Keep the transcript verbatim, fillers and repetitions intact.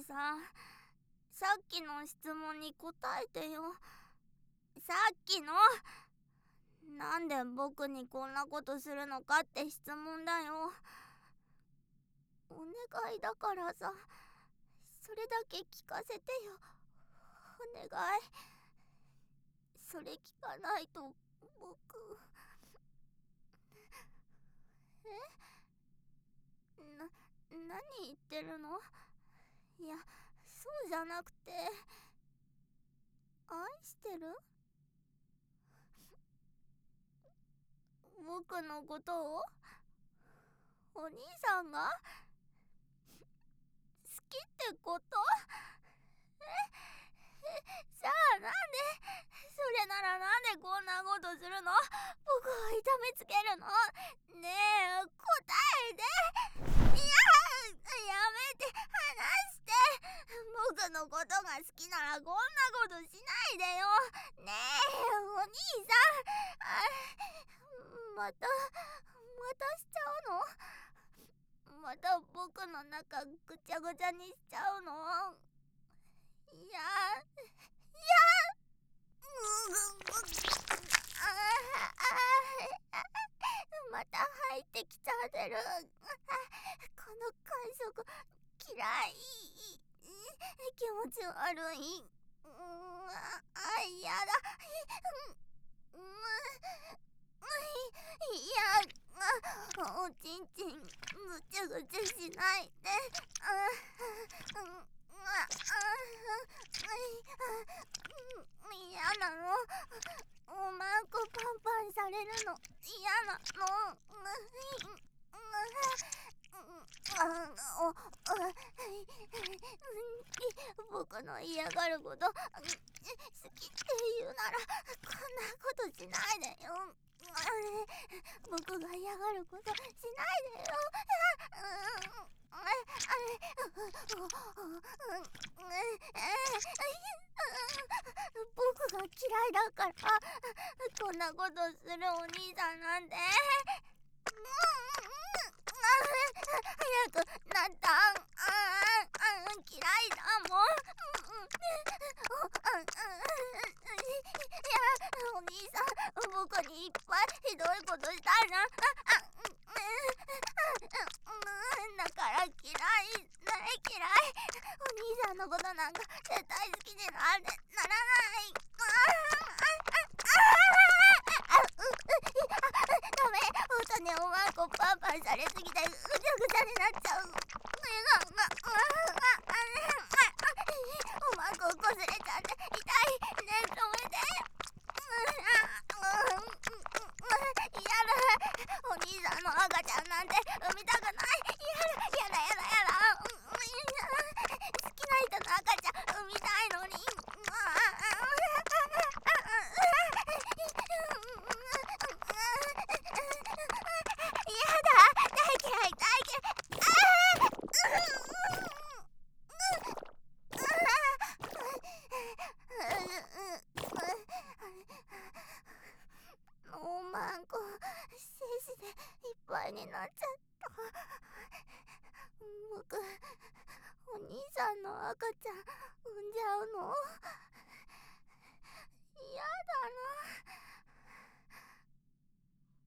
さ、さっきの質問に答えてよ。さっきのなんで僕にこんなことするのかって質問だよ。お願いだからさ、それだけ聞かせてよ。お願い。それ聞かないと僕。えな、何言ってるの？いや、そうじゃなくて、愛してる？僕のことを？お兄さんが好きってこと？えさあなんで、それならなんでこんなことするの？僕を痛めつけるの？ねえ、答えて。いや、やめて、離して。僕のことが好きならこんなことしないでよ。ねえ、お兄さん。また、またしちゃうの？また僕の中ぐちゃぐちゃにしちゃうの？いや、いや、また入ってきちゃってる。この感触嫌い。気持ち悪い。あ、嫌だ。いや、おちんちんぐちゃぐちゃしないで。嫌なの。おまんこパンパンされるの嫌なの。僕の嫌がること好きって言うならこんなことしないでよ。僕が嫌がることしないでよ。僕が嫌いだからこんなことするお兄さんなんて。早くなった。嫌いだもん。いや、お兄さん、僕にいっぱいひどいことしたいな。だから嫌い、大嫌い。お兄さんのことなんか絶対好きになんてならない。ダメ、本当におまんこパンパンされすぎてぐちゃぐちゃになっちゃう。おまんここすれちゃって痛い。ねえ、止めて。嫌だ。お兄さんの赤ちゃんなんて産みたくない。やだやだやだやだ。好きな人の赤ちゃん産みたいのに。おまんこ精子でいっぱいになっちゃった。僕、お兄さんの赤ちゃん産んじゃうの？嫌だな。